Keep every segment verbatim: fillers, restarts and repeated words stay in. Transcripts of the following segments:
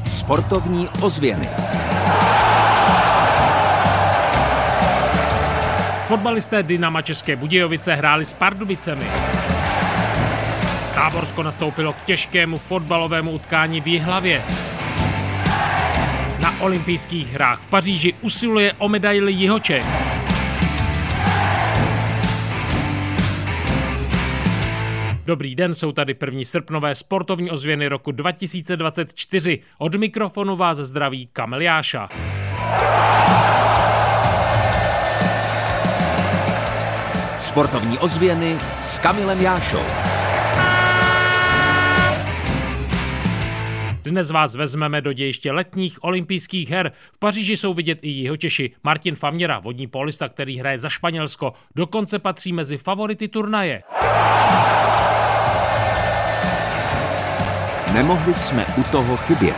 Sportovní ozvěny. Fotbalisté Dynama České Budějovice hráli s Pardubicemi. Táborsko nastoupilo k těžkému fotbalovému utkání v Jihlavě. Na olympijských hrách v Paříži usiluje o medaili Jihočech. Dobrý den, jsou tady první srpnové sportovní ozvěny roku dva tisíce dvacet čtyři. Od mikrofonu vás zdraví Kamil Jáša. Sportovní ozvěny s Kamilem Jášou. Dnes vás vezmeme do dějiště letních olympijských her. V Paříži jsou vidět i Jihočeši. Martin Faměra, vodní pólista, který hraje za Španělsko, dokonce patří mezi favority turnaje. Nemohli jsme u toho chybět.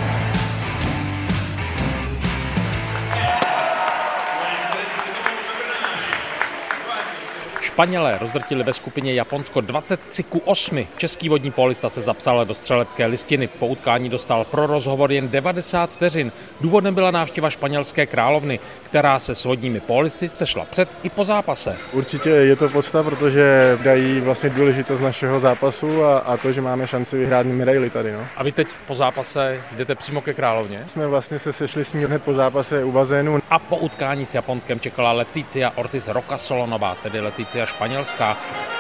Španělé rozdrtili ve skupině Japonsko dvacet tři ku osmi. Český vodní pólista se zapsal do střelecké listiny. Po utkání dostal pro rozhovor jen devadesát vteřin. Důvodem byla návštěva španělské královny, která se s vodními pólisty sešla před i po zápase. Určitě je to podsta, protože dají vlastně důležitost našeho zápasu a, a to, že máme šanci vyhrát medaili tady. No. A vy teď po zápase jdete přímo ke královně? Jsme vlastně se sešli s ní hned po zápase u bazénu. A po utkání s Japonskem čekala Leticia Ortiz Rocasolonová, tedy Leticia španělská.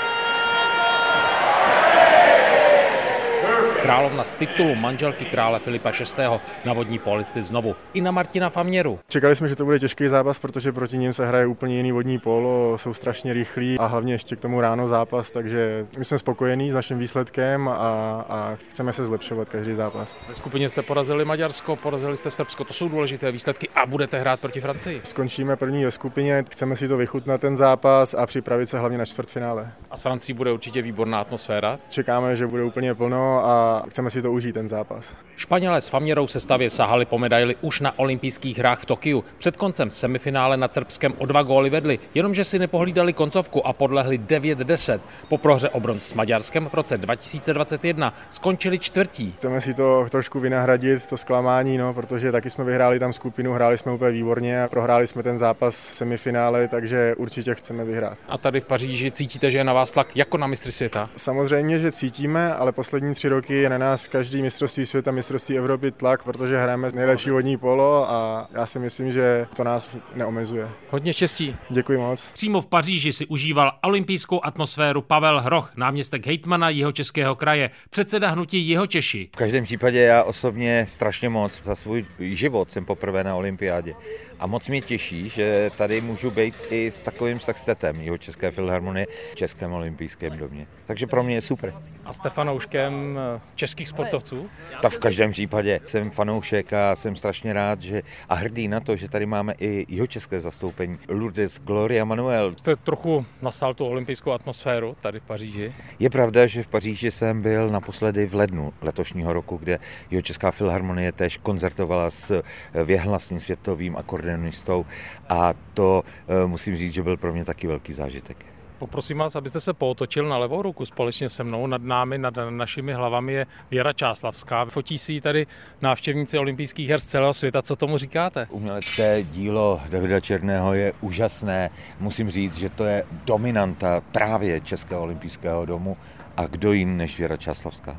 Královna z titulu manželky krále Filipa šestého na vodní pólisty znovu i na Martina Faměru. Čekali jsme, že to bude těžký zápas, protože proti nim se hraje úplně jiný vodní pólo, jsou strašně rychlí a hlavně ještě k tomu ráno zápas, takže my jsme spokojení s naším výsledkem a, a chceme se zlepšovat každý zápas. Ve skupině jste porazili Maďarsko, porazili jste Srbsko, to jsou důležité výsledky a budete hrát proti Francii. Skončíme první ve skupině, chceme si to vychutnat ten zápas a připravit se hlavně na čtvrtfinále. A s Francií bude určitě výborná atmosféra. Čekáme, že bude úplně plno a chceme si to užít ten zápas. Španělé s Faměrou se stavě sahali po medaili už na olympijských hrách v Tokiu. Před koncem semifinále nad Srbskem o dva góly vedli, jenomže si nepohlídali koncovku a podlehli devět deset. Po prohře o bronz s Maďarskem v roce dva tisíce dvacet jedna skončili čtvrtí. Chceme si to trošku vynahradit, to zklamání, no, protože taky jsme vyhráli tam skupinu, hráli jsme úplně výborně a prohráli jsme ten zápas v semifinále, takže určitě chceme vyhrát. A tady v Paříži cítíte, že je na vás tlak jako na mistry světa? Samozřejmě, že cítíme, ale poslední tři roky je na nás každý mistrovství světa, mistrovství Evropy tlak, protože hrajeme nejlepší vodní polo a já si myslím, že to nás neomezuje. Hodně štěstí. Děkuji moc. Přímo v Paříži si užíval olympijskou atmosféru Pavel Hroch, náměstek hejtmana Jihočeského kraje, předseda hnutí Jihočeši. V každém případě já osobně strašně moc za svůj život jsem poprvé na olympiádě a moc mě těší, že tady můžu být i s takovým sextetem Jihočeské filharmonie v Českém olympijském domě. Takže pro mě je super. A jste fanouškem českých sportovců? Tak v každém případě jsem fanoušek a jsem strašně rád, že a hrdý na to, že tady máme i jihočeské zastoupení. Lourdes, Gloria, Manuel. Jste trochu nasal tu olympijskou atmosféru tady v Paříži? Je pravda, že v Paříži jsem byl naposledy v lednu letošního roku, kde Jihočeská filharmonie též koncertovala s věhlasným světovým akordeonistou a to musím říct, že byl pro mě taky velký zážitek. Poprosím vás, abyste se pootočil na levou ruku společně se mnou. Nad námi, nad našimi hlavami je Věra Čáslavská. Fotí si tady návštěvníci olympijských her z celého světa. Co tomu říkáte? Umělecké dílo Davida Černého je úžasné. Musím říct, že to je dominanta právě Českého olympijského domu. A kdo jiný než Věra Čáslavská?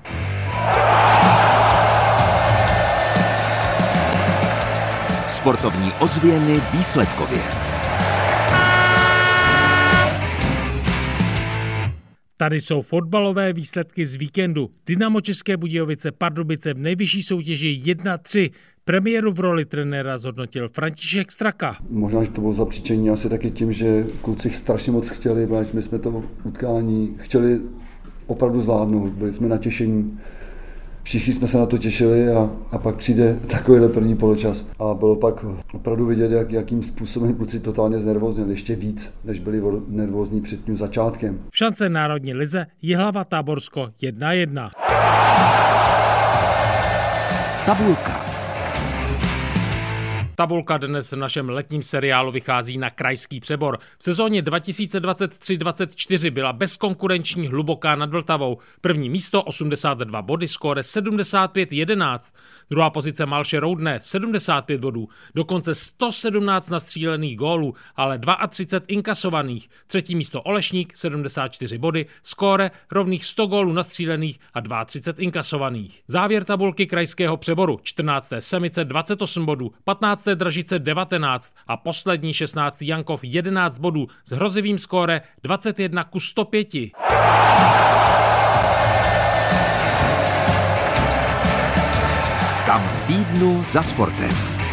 Sportovní ozvěny výsledkově. Tady jsou fotbalové výsledky z víkendu. Dynamo České Budějovice Pardubice v nejvyšší soutěži jedna tři. Premiéru v roli trenéra zhodnotil František Straka. Možná, že to bylo zapříčení asi taky tím, že kluci strašně moc chtěli, protože my jsme to utkání chtěli opravdu zvládnout. Byli jsme natěšení. Všichni jsme se na to těšili a, a pak přijde takovýhle první poločas. A bylo pak opravdu vidět, jak, jakým způsobem kluci totálně znervóznili, ještě víc, než byli nervózní před tím začátkem. V šance národní lize Jihlava Táborsko jedna jedna. Tabulka. Tabulka dnes v našem letním seriálu vychází na krajský přebor. V sezóně dva tisíce dvacet tři dvacet čtyři byla bezkonkurenční Hluboká nad Vltavou. První místo osmdesát dva body, skóre sedmdesát pět jedenáct. Druhá pozice Malše Roudné sedmdesát pět bodů. Dokonce sto sedmnáct nastřílených gólů, ale třicet dva inkasovaných. Třetí místo Olešník sedmdesát čtyři body, skóre rovných sto gólů nastřílených a třicet dva inkasovaných. Závěr tabulky krajského přeboru: čtrnácté Semice dvacet osm bodů, patnácté Dražice devatenáct a poslední šestnáctý Jankov jedenáct bodů s hrozivým skóre dvacet jedna ku sto pět. Kam v týdnu za sportem.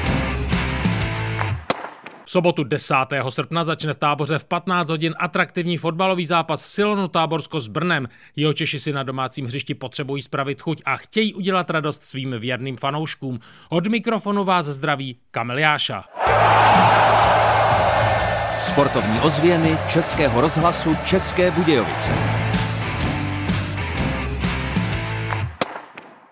V sobotu desátého srpna začne v Táboře v patnáct hodin atraktivní fotbalový zápas Silonu Táborsko s Brnem. Jihočeši si na domácím hřišti potřebují spravit chuť a chtějí udělat radost svým věrným fanouškům. Od mikrofonu vás zdraví Kamil Jáša. Sportovní ozvěny Českého rozhlasu České Budějovice.